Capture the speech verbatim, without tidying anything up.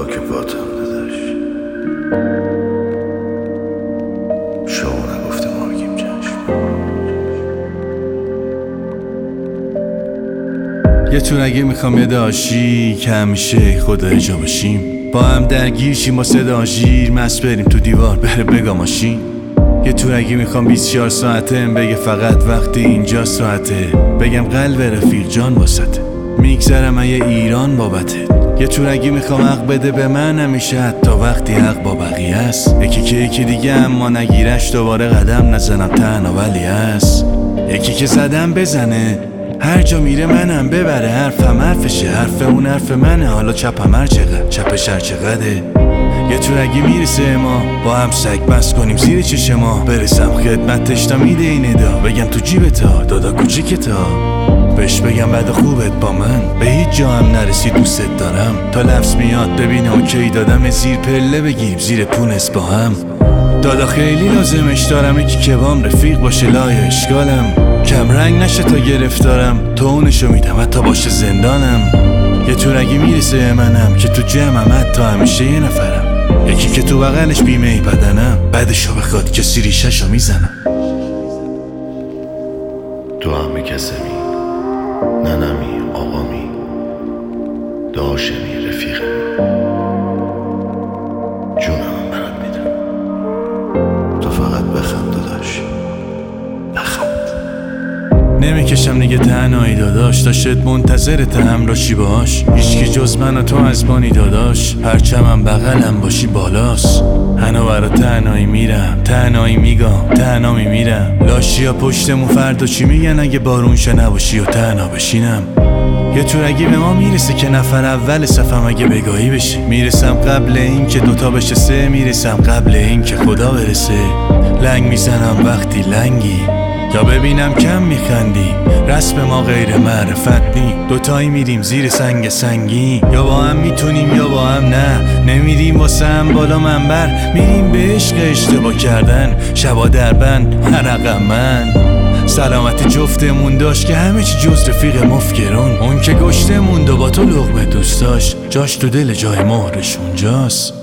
که باتم داداش. شما نگفته ما بگیم چشم. یه تورگی میخوام یه داشی که همیشه خدا جا باشیم، با هم درگیر شیم با صدا ژیر، مست بریم تو دیوار بره بگا ماشین. یه تورگی میخوام بیست و چهار ساعته بگه فقط وقتی اینجا ساعته، بگم قلب رفیق جان واسطه، میگذرم یه ایران بابته. یه تورگی میخوام حق بده به من همیشه، حتی وقتی حق با بقیه است. یکی که یکی دیگه اما نگیرش دوباره قدم نزنم تنها ولی هست. یکی که زدم بزنه هر جا میره منم ببره، حرفم حرفشه حرف اون حرف منه، حالا چپم هر چقدر چپش هر چقدره. یه تورگی میرسه ما با هم سگ بس کنیم زیر چشم ما، برسم خدمتش تا میده این ادا، بگم تو جیبتا دادا کوچیکتا، بهش بگم بعد خوبت با من به هیچ جا هم نرسی دوست دارم، تا لفظ میاد ببینه اوکی دادم زیر پله بگیریم زیر پونس با هم. دادا خیلی لازمش دارم یکی که بام رفیق باشه لای اشکالم، کم رنگ نشه تا گرفتارم، تو اونشو میدم حتی باشه زندانم. یه تورگی میرسه منم که تو جمعم حتی همیشه یه نفرم، یکی که تو بغلش بیمه ای بدنم، بعدشو بخواد کسی ریشه‌شو میزنم. تو هم کسمی، ننمی، آقامی، داشمی، رفیقمی، جونم برات میدم. تو فقط بخند داداش، بخند. نمیکشم دیگه تنهایی داداش، تا شد منتظرت همراشی باش، هیچکی جز من و تو از بانی داداش، پرچمم بغلم باشی بالاست. هنو برا تنهایی میرم، تنهایی میگم، تنها میمیرم، لاشیا پشتمون فردا چی میگن اگه بارون شه نباشی و تنها بشینم. یه تورگی به ما میرسه که نفر اول صفم اگه بگاهی بشه، میرسم قبل این که دوتا بشه سه، میرسم قبل این که خدا برسه، لنگ میزنم وقتی لنگی یا ببینم کم میخندی، رسم ما غیر معرفت نی، دوتایی میریم زیر سنگ سنگی، یا با هم میتونیم یا با هم نه، نمیریم واسه هم بالا منبر، میریم به عشق اشتباه کردن، شبا در بند حرقم من. سلامتی جفتمون داشت که همه چی جز رفیق مفکرون، اون که گشتمون دو با تو لقمه دوست داشت، جاش تو دل جای مهرش اونجاست.